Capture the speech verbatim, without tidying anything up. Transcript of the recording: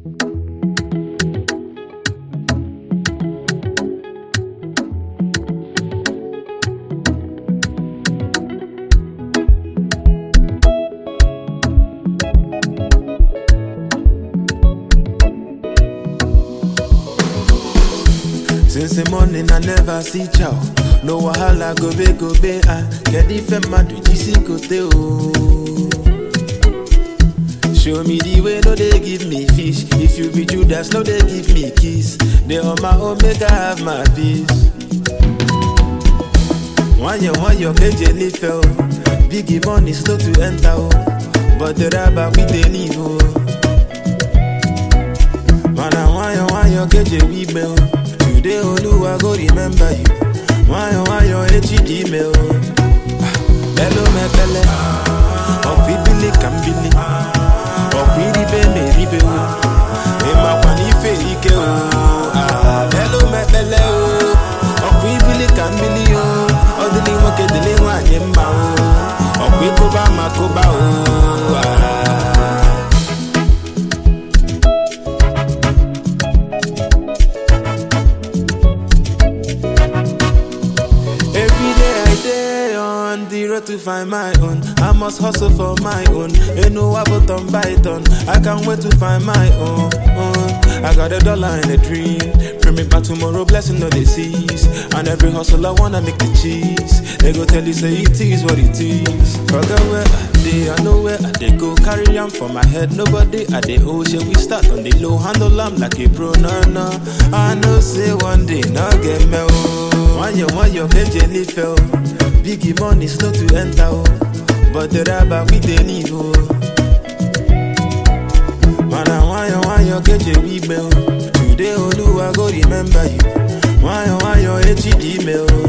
Since the morning I never see chow. No wahala go be go be ah. Get if a man do G C go te oh. Show me the way, no they give me fish. If you be Judas, no they give me kiss. They on my own make I have my peace. One year, one year, K J leave oh. Biggie money slow to enter oh. But the rabba we they leave oh. Man I one year, one year, K J we me oh. Today Oluwa go remember you. Why you why you H D mail? Hello me pele. O pibili kambili. O kwiri be me ribe o. E ma kwani fe ike o. Hello me pele o. O pibili kambili o. O dili mo ke dili wa nyemba o. O kwi ko ba ma ko ba o. To find my own, I must hustle for my own. Ain't no about on Python. I can't wait to find my own. own. I got a dollar and a dream. Bring me back tomorrow, blessing no disease. And every hustle I wanna make the cheese. They go tell you say it is what it is. Forget where I dey, I know where I dey go. Carry on for my head, nobody at the ocean. We start on the low, handle am like a pro, no no. I know say one day, no get me oh. One year, one year, K J leave fell. Biggie money slow to enter oh. But the rabba we they leave oh. Man I want you, want you, K J we mail. Today Oluwa go remember you. Want you, want you, H D mail.